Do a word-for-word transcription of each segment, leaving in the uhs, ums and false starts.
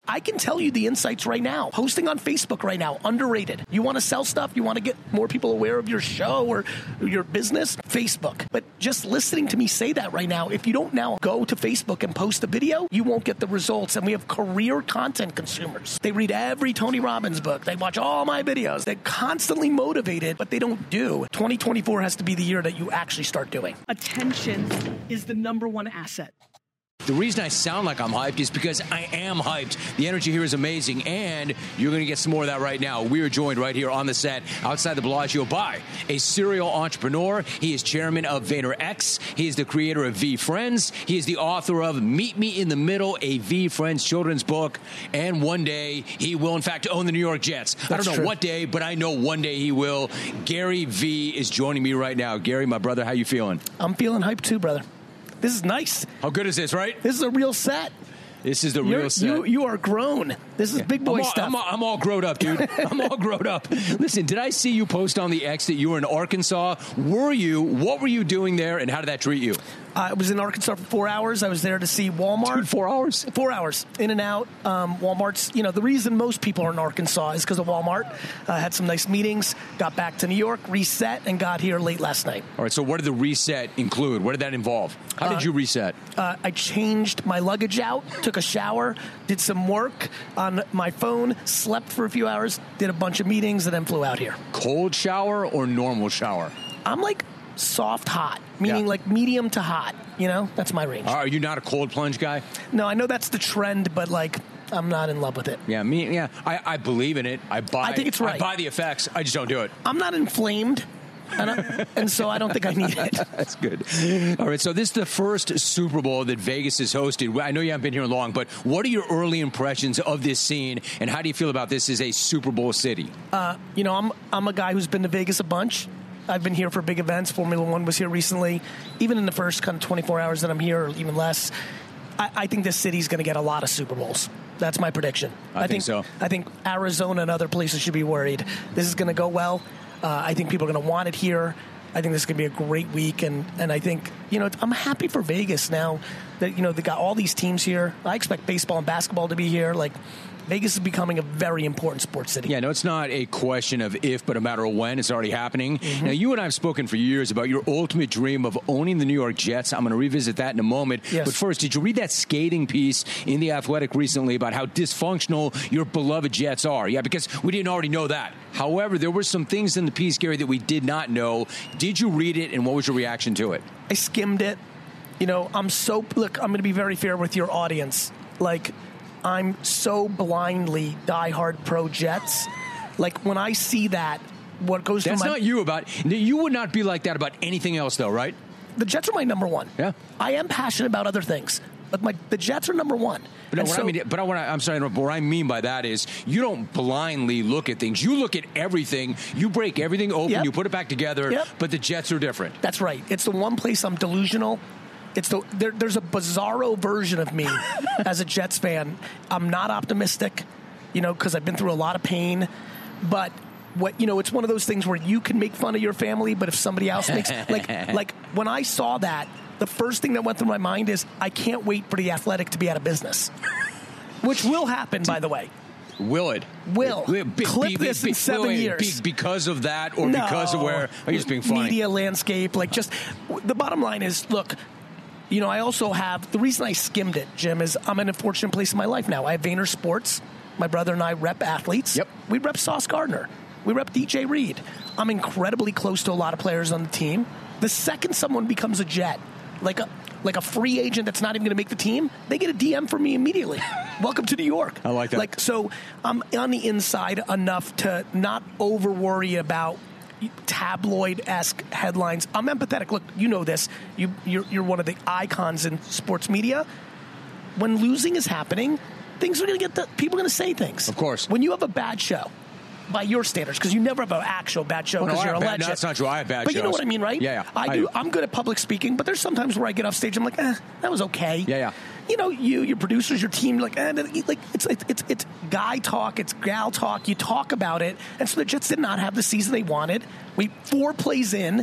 I can tell you the insights right now. Posting on Facebook right now, underrated. You want to sell stuff? You want to get more people aware of your show or your business? Facebook. But just listening to me say that right now, if you don't now go to Facebook and post a video, you won't get the results. And we have career content consumers. They read every Tony Robbins book. They watch all my videos. They're constantly motivated, but they don't do. twenty twenty-four has to be the year that you actually start doing. Attention is the number one asset. The reason I sound like I'm hyped is because I am hyped. The energy here is amazing, and you're going to get some more of that right now. We are joined right here on the set outside the Bellagio by a serial entrepreneur. He is chairman of VaynerX. He is the creator of VeeFriends. He is the author of Meet Me in the Middle, a VeeFriends children's book. And one day, he will, in fact, own the New York Jets. That's I don't know true. what day, but I know one day he will. Gary Vee is joining me right now. Gary, my brother, how you feeling? I'm feeling hyped too, brother. This is nice. How good is this, right? This is a real set. This is the You're, real set. You, you are grown. This is yeah. big boy I'm all, stuff. I'm all, I'm all grown up, dude. I'm all grown up. Listen, did I see you post on the X that you were in Arkansas? Were you? What were you doing there, and how did that treat you? Uh, I was in Arkansas for four hours. I was there to see Walmart. Dude, four hours? Four hours. In and out. Um, Walmart's, you know, the reason most people are in Arkansas is because of Walmart. I uh, had some nice meetings, got back to New York, reset, and got here late last night. All right, so what did the reset include? What did that involve? How uh, did you reset? Uh, I changed my luggage out, took a shower, did some work on my phone, slept for a few hours, did a bunch of meetings, and then flew out here. Cold shower or normal shower? I'm like soft hot, meaning yeah. like medium to hot. You know, that's my range. Are you not a cold plunge guy? No, I know that's the trend, but like I'm not in love with it. Yeah, me. Yeah, I, I believe in it. I buy. I think it's right. I buy the effects. I just don't do it. I'm not inflamed. And, I, and so I don't think I need it. That's good. All right, so this is the first Super Bowl that Vegas has hosted. I know you haven't been here long, but what are your early impressions of this scene, and how do you feel about this as a Super Bowl city? Uh, you know, I'm I'm a guy who's been to Vegas a bunch. I've been here for big events. Formula One was here recently. Even in the first kind of twenty-four hours that I'm here, or even less, I, I think this city's going to get a lot of Super Bowls. That's my prediction. I, I think, think so. I think Arizona and other places should be worried. This is going to go well. Uh, I think people are going to want it here. I think this is going to be a great week, and, and I think, you know, I'm happy for Vegas now that, you know, they got all these teams here. I expect baseball and basketball to be here. Like, Vegas is becoming a very important sports city. Yeah, no, it's not a question of if, but a matter of when. It's already happening. Mm-hmm. Now, you and I have spoken for years about your ultimate dream of owning the New York Jets. I'm going to revisit that in a moment. Yes. But first, did you read that scathing piece in The Athletic recently about how dysfunctional your beloved Jets are? Yeah, because we didn't already know that. However, there were some things in the piece, Gary, that we did not know. Did you read it, and what was your reaction to it? I skimmed it. You know, I'm so, look, I'm going to be very fair with your audience. Like, I'm so blindly diehard pro Jets. Like, when I see that, what goes through my... That's not you about... You would not be like that about anything else, though, right? The Jets are my number one. Yeah. I am passionate about other things, but my the Jets are number one. But no, what so, I mean, but I want to, I'm sorry, but what I mean by that is you don't blindly look at things. You look at everything. You break everything open. Yep. You put it back together. Yep. But the Jets are different. That's right. It's the one place I'm delusional. It's the there, there's a bizarro version of me as a Jets fan. I'm not optimistic, you know, because I've been through a lot of pain. But what you know, it's one of those things where you can make fun of your family, but if somebody else makes like like when I saw that, the first thing that went through my mind is I can't wait for the Athletic to be out of business, which will happen, by the way. Will it? Will. Be, be, Clip be, this be, in seven wait, years. Be, because of that or no. because of where? Are you just being funny? Media landscape. Like, just, the bottom line is, look, you know, I also have, the reason I skimmed it, Jim, is I'm in a fortunate place in my life now. I have Vayner Sports. My brother and I rep athletes. Yep. We rep Sauce Gardner. We rep D J Reed. I'm incredibly close to a lot of players on the team. The second someone becomes a Jet, like a like a free agent that's not even going to make the team, they get a D M from me immediately. Welcome to New York. I like that. Like, so I'm on the inside enough to not over worry about tabloid-esque headlines. I'm empathetic. Look, you know this. You, you're, you're one of the icons in sports media. When losing is happening, things are going to get the, people are going to say things. Of course. When you have a bad show, by your standards, because you never have an actual bad show because well, no, you're a bad, legend. No, that's not true. I have bad but shows. you know what I mean, right? Yeah, yeah. I, I do. do. I'm good at public speaking, but there's sometimes where I get off stage, I'm like, eh, that was okay. Yeah, yeah. You know, you, your producers, your team, like, eh, like it's, it's it's it's guy talk, it's gal talk. You talk about it, and so the Jets did not have the season they wanted. We four plays in,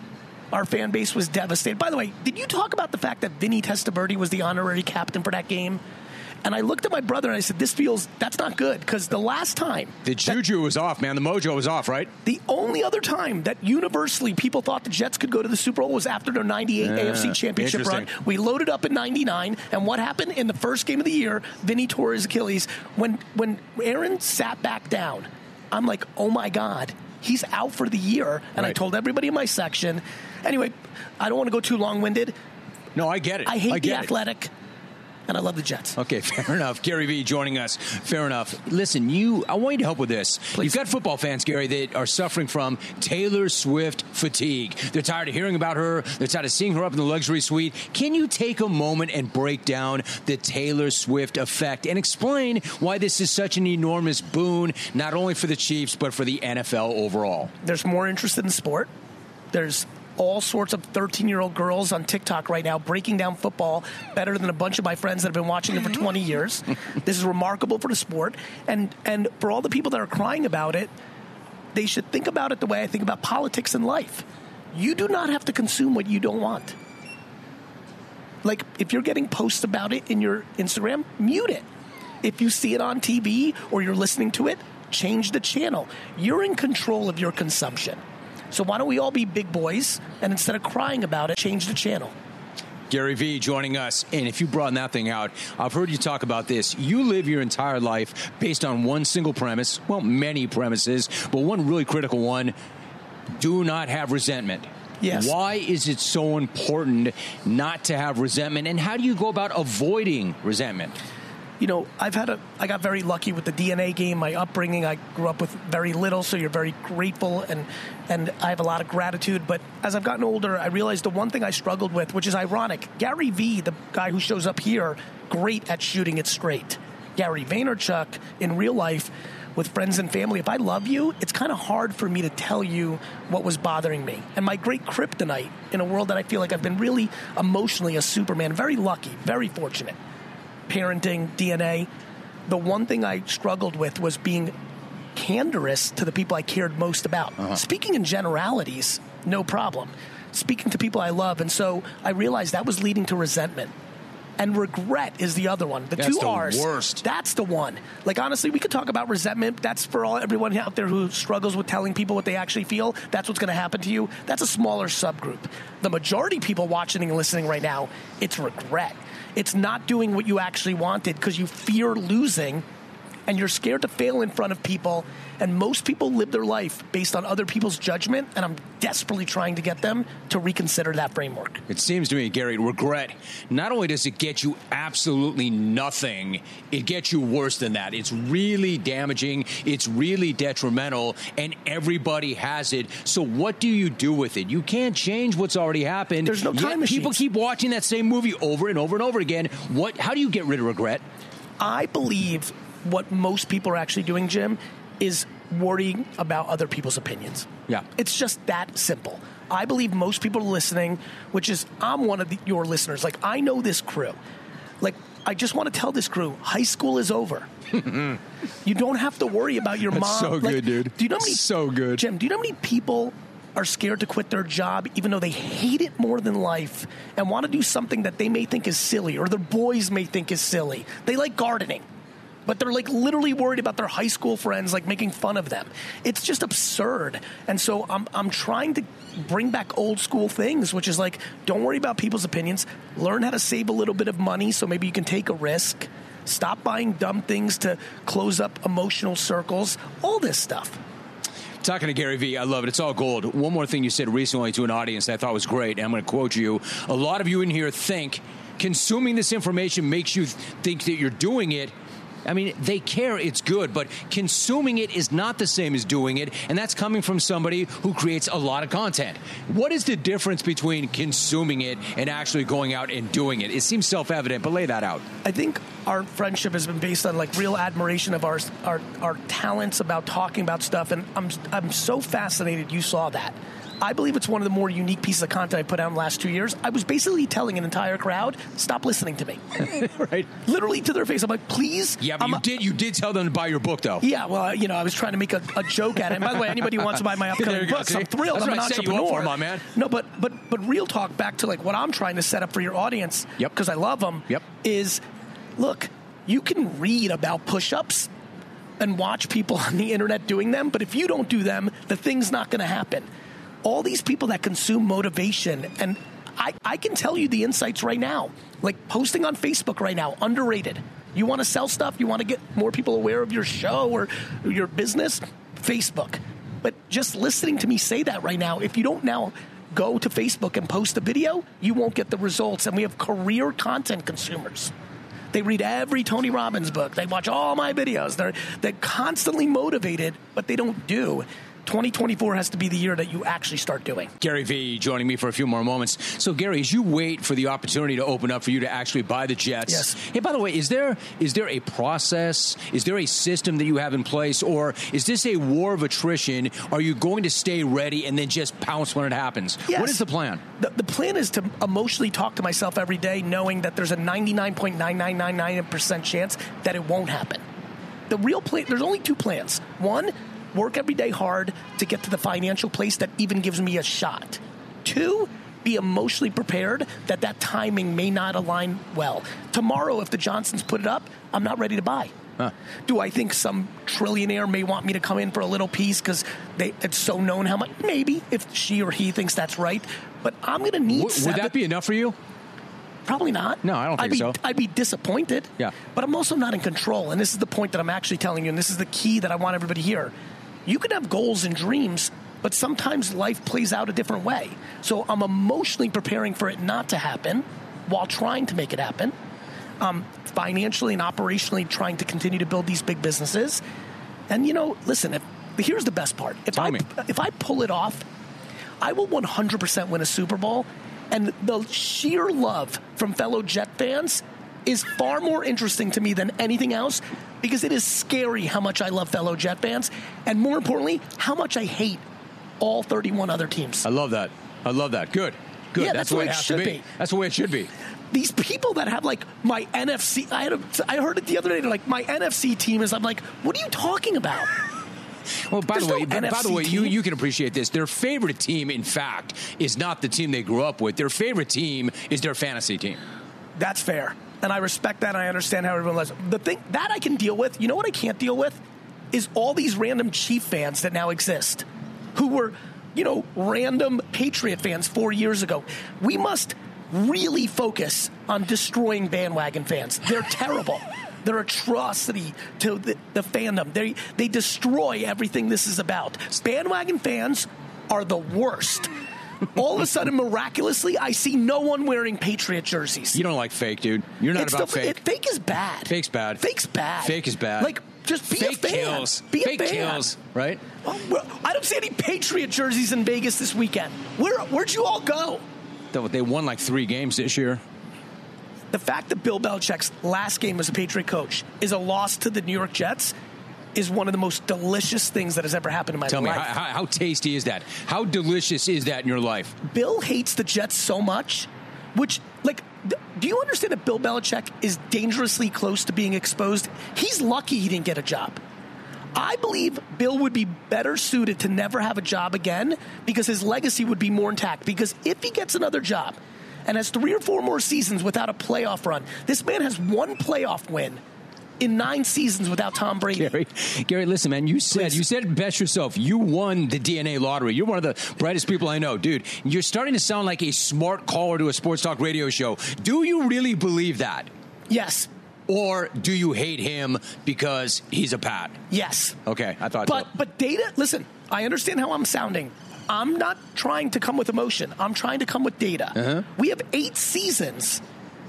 our fan base was devastated. By the way, did you talk about the fact that Vinny Testaverde was the honorary captain for that game? And I looked at my brother and I said, this feels, that's not good. Because the last time. The juju that, was off, man. The mojo was off, right? The only other time that universally people thought the Jets could go to the Super Bowl was after their ninety-eight yeah, A F C Championship run. We loaded up in ninety-nine. And what happened in the first game of the year? Vinny tore his Achilles. When, when Aaron sat back down, I'm like, oh my God, he's out for the year. And right. I told everybody in my section. Anyway, I don't want to go too long-winded. No, I get it. I hate I the it. Athletic. And I love the Jets. Okay, fair enough. Gary Vee joining us. Fair enough. Listen, you. I want you to help with this. Please. You've got football fans, Gary, that are suffering from Taylor Swift fatigue. They're tired of hearing about her. They're tired of seeing her up in the luxury suite. Can you take a moment and break down the Taylor Swift effect and explain why this is such an enormous boon, not only for the Chiefs, but for the N F L overall? There's more interest in the sport. There's all sorts of thirteen-year-old girls on TikTok right now breaking down football better than a bunch of my friends that have been watching it for twenty years. This is remarkable for the sport. And and for all the people that are crying about it, they should think about it the way I think about politics and life. You do not have to consume what you don't want. Like, if you're getting posts about it in your Instagram, mute it. If you see it on T V or you're listening to it, change the channel. You're in control of your consumption. So why don't we all be big boys, and instead of crying about it, change the channel. Gary Vee joining us. And if you brought that thing out, I've heard you talk about this. You live your entire life based on one single premise, well, many premises, but one really critical one: do not have resentment. Yes. Why is it so important not to have resentment, and how do you go about avoiding resentment? You know, I've had a, I got very lucky with the D N A game, my upbringing. I grew up with very little, so you're very grateful, and and I have a lot of gratitude. But as I've gotten older, I realized the one thing I struggled with, which is ironic, Gary Vee, the guy who shows up here, great at shooting it straight. Gary Vaynerchuk, in real life, with friends and family, if I love you, it's kind of hard for me to tell you what was bothering me. And my great kryptonite, in a world that I feel like I've been really emotionally a Superman, very lucky, very fortunate. Parenting, D N A. The one thing I struggled with was being candorous to the people I cared most about. Uh-huh. Speaking in generalities, no problem. Speaking to people I love. And so I realized that was leading to resentment. And regret is the other one. The that's two the R's. Worst. That's the one. Like, honestly, we could talk about resentment. That's for all everyone out there who struggles with telling people what they actually feel. That's what's going to happen to you. That's a smaller subgroup. The majority of people watching and listening right now, it's regret. It's not doing what you actually wanted because you fear losing and you're scared to fail in front of people. And most people live their life based on other people's judgment, and I'm desperately trying to get them to reconsider that framework. It seems to me, Gary, regret, not only does it get you absolutely nothing, it gets you worse than that. It's really damaging, it's really detrimental, and everybody has it. So what do you do with it? You can't change what's already happened. There's no time machine. People keep watching that same movie over and over and over again. What? How do you get rid of regret? I believe what most people are actually doing, Jim, is worrying about other people's opinions. Yeah. It's just that simple. I believe most people are listening, which is, I'm one of the, your listeners. Like, I know this crew. Like, I just want to tell this crew, high school is over. You don't have to worry about your That's mom. so like, good, dude. Do you know how many, so good. Jim, do you know how many people are scared to quit their job even though they hate it more than life and want to do something that they may think is silly or their boys may think is silly? They like gardening, but they're like literally worried about their high school friends like making fun of them. It's just absurd. And so I'm I'm trying to bring back old school things, which is like, don't worry about people's opinions. Learn how to save a little bit of money so maybe you can take a risk. Stop buying dumb things to close up emotional circles. All this stuff. Talking to Gary Vee, I love it. It's all gold. One more thing you said recently to an audience that I thought was great, and I'm going to quote you. A lot of you in here think consuming this information makes you think that you're doing it. I mean, they care, it's good, but consuming it is not the same as doing it, and that's coming from somebody who creates a lot of content. What is the difference between consuming it and actually going out and doing it? It seems self-evident, but lay that out. I think our friendship has been based on like real admiration of our our, our talents about talking about stuff, and I'm I'm so fascinated you saw that. I believe it's one of the more unique pieces of content I put out in the last two years. I was basically telling an entire crowd, stop listening to me. Right. Literally to their face. I'm like, please. Yeah, but I'm you a- did you did tell them to buy your book, though. Yeah, well, you know, I was trying to make a, a joke at it. And by the way, anybody who wants to buy my upcoming books, I'm thrilled. That's I'm an what I set you up entrepreneur. for, my man. No, but, but, but real talk, back to like what I'm trying to set up for your audience, Yep. because I love them, Yep. is, look, you can read about push-ups and watch people on the internet doing them, but if you don't do them, the thing's not going to happen. All these people that consume motivation, and I, I can tell you the insights right now, like posting on Facebook right now, underrated. You want to sell stuff, you want to get more people aware of your show or your business, Facebook. But just listening to me say that right now, if you don't now go to Facebook and post a video, you won't get the results. And we have career content consumers. They read every Tony Robbins book. They watch all my videos. They're, they're constantly motivated, but they don't do. twenty twenty-four has to be the year that you actually start doing. Gary Vee joining me for a few more moments. So, Gary, as you wait for the opportunity to open up for you to actually buy the Jets, yes. Hey, by the way, is there is there a process? Is there a system that you have in place? Or is this a war of attrition? Are you going to stay ready and then just pounce when it happens? Yes. What is the plan? The, the plan is to emotionally talk to myself every day, knowing that there's a ninety-nine point nine nine nine nine percent chance that it won't happen. The real plan, there's only two plans. One, work every day hard to get to the financial place that even gives me a shot. Two, be emotionally prepared that that timing may not align well. Tomorrow, if the Johnsons put it up, I'm not ready to buy. Huh. Do I think some trillionaire may want me to come in for a little piece because it's so known how much? Maybe, if she or he thinks that's right. But I'm going to need w- seven. Would that be enough for you? Probably not. No, I don't think I'd be, so. I'd be disappointed. Yeah. But I'm also not in control. And this is the point that I'm actually telling you, and this is the key that I want everybody to hear. You can have goals and dreams, but sometimes life plays out a different way. So I'm emotionally preparing for it not to happen while trying to make it happen. Um, financially and operationally trying to continue to build these big businesses. And, you know, listen, if, here's the best part. If Tell I, me. if I pull it off, I will one hundred percent win a Super Bowl. And the sheer love from fellow Jet fans is far more interesting to me than anything else, because it is scary how much I love fellow Jet fans, and more importantly, how much I hate all thirty-one other teams. I love that. I love that. Good. Good. Yeah, that's, that's the way the it way it has should to be. be. That's the way it should be. These people that have, like, my N F C, I had a, I heard it the other day, they're like, my N F C team is, I'm like, what are you talking about? Well, by There's the way, no by N F C the way, you, team. you can appreciate this. Their favorite team, in fact, is not the team they grew up with. Their favorite team is their fantasy team. That's fair. And I respect that. And I understand how everyone lives. The thing that I can deal with, you know what I can't deal with, is all these random Chief fans that now exist, who were, you know, random Patriot fans four years ago. We must really focus on destroying bandwagon fans. They're terrible. They're atrocity to the, the fandom. They they destroy everything this is about. Bandwagon fans are the worst. All of a sudden, miraculously, I see no one wearing Patriot jerseys. You don't like fake, dude. You're not It's about the, fake. It, fake is bad. Fake's bad. Fake's bad. Fake is bad. Like, just be fake a fan. kills. Be fake a fan. kills, right? Oh, well, I don't see any Patriot jerseys in Vegas this weekend. Where, where'd you all go? They won like three games this year. The fact that Bill Belichick's last game as a Patriot coach is a loss to the New York Jets is one of the most delicious things that has ever happened in my Tell life. me, how, how tasty is that? How delicious is that in your life? Bill hates the Jets so much, which, like, do you understand that Bill Belichick is dangerously close to being exposed? He's lucky he didn't get a job. I believe Bill would be better suited to never have a job again because his legacy would be more intact. Because if he gets another job and has three or four more seasons without a playoff run, this man has one playoff win in nine seasons without Tom Brady. Gary, Gary, listen, man, you said, Please. you said it best yourself. You won the D N A lottery. You're one of the brightest people I know. Dude, you're starting to sound like a smart caller to a sports talk radio show. Do you really believe that? Yes. Or do you hate him because he's a Pat? Yes. Okay, I thought But so. but data, listen, I understand how I'm sounding. I'm not trying to come with emotion. I'm trying to come with data. Uh-huh. We have eight seasons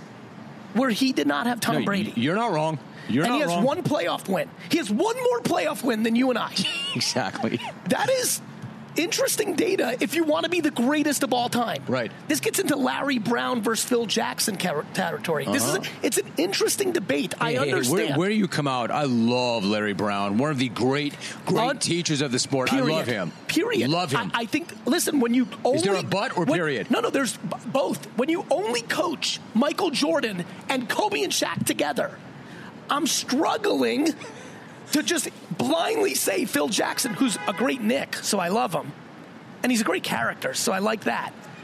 where he did not have Tom No, Brady. You're not wrong. You're and not he has wrong. one playoff win. He has one more playoff win than you and I. Exactly. That is interesting data if you want to be the greatest of all time. Right. This gets into Larry Brown versus Phil Jackson ter- territory. Uh-huh. This is a, it's an interesting debate. Hey, I hey, understand. Where, where do you come out? I love Larry Brown, one of the great, great Un- teachers of the sport. Period. I love him. Period. Love him. I, I think, listen, when you only... Is there a but or when- period? No, no, there's b- both. When you only coach Michael Jordan and Kobe and Shaq together, I'm struggling to just blindly say Phil Jackson, who's a great Knick, so I love him. And he's a great character, so I like that.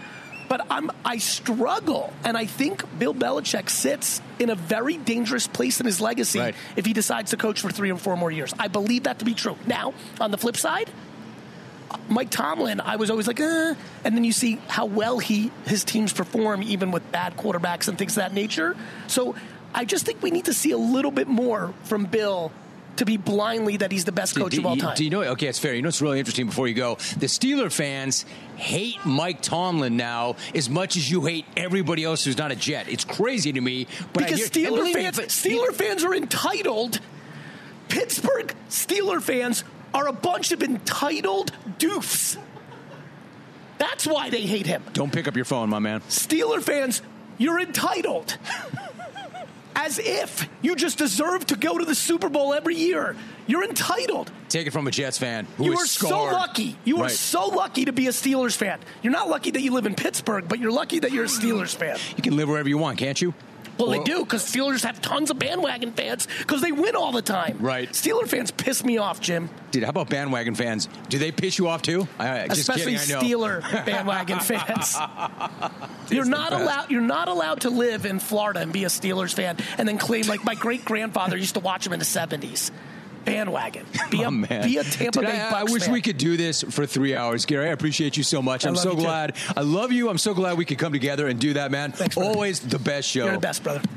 But I'm, I struggle, and I think Bill Belichick sits in a very dangerous place in his legacy right. if he decides to coach for three or four more years. I believe that to be true. Now, on the flip side, Mike Tomlin, I was always like, eh. And then you see how well he his teams perform, even with bad quarterbacks and things of that nature. So I just think we need to see a little bit more from Bill to be blindly that he's the best coach do, of all you, time. Do you know? Okay, it's fair. You know what's really interesting before you go? The Steeler fans hate Mike Tomlin now as much as you hate everybody else who's not a Jet. It's crazy to me. But because I hear, Steeler me, fans, but, Steeler fans are entitled. Pittsburgh Steeler fans are a bunch of entitled doofs. That's why they hate him. Don't pick up your phone, my man. Steeler fans, you're entitled. As if you just deserve to go to the Super Bowl every year. You're entitled. Take it from a Jets fan who you is are scarred. so lucky. You right. are so lucky to be a Steelers fan. You're not lucky that you live in Pittsburgh, but you're lucky that you're a Steelers fan. You can live wherever you want, can't you? Well, or, they do, because Steelers have tons of bandwagon fans because they win all the time. Right. Steeler fans piss me off, Jim. Dude, how about bandwagon fans? Do they piss you off too? I, just Especially kidding, I know. Steeler bandwagon fans. You're not allowed. You're not allowed to live in Florida and be a Steelers fan and then claim like my great grandfather used to watch them in the seventies. Bandwagon. Be a, oh, man. Be a Tampa Dude, Bay I, Bucks I wish fan. we could do this for three hours, Gary. I appreciate you so much. I I'm love so you too. glad. I love you. I'm so glad we could come together and do that, man. Thanks, brother. Always the best show. You're the best, brother.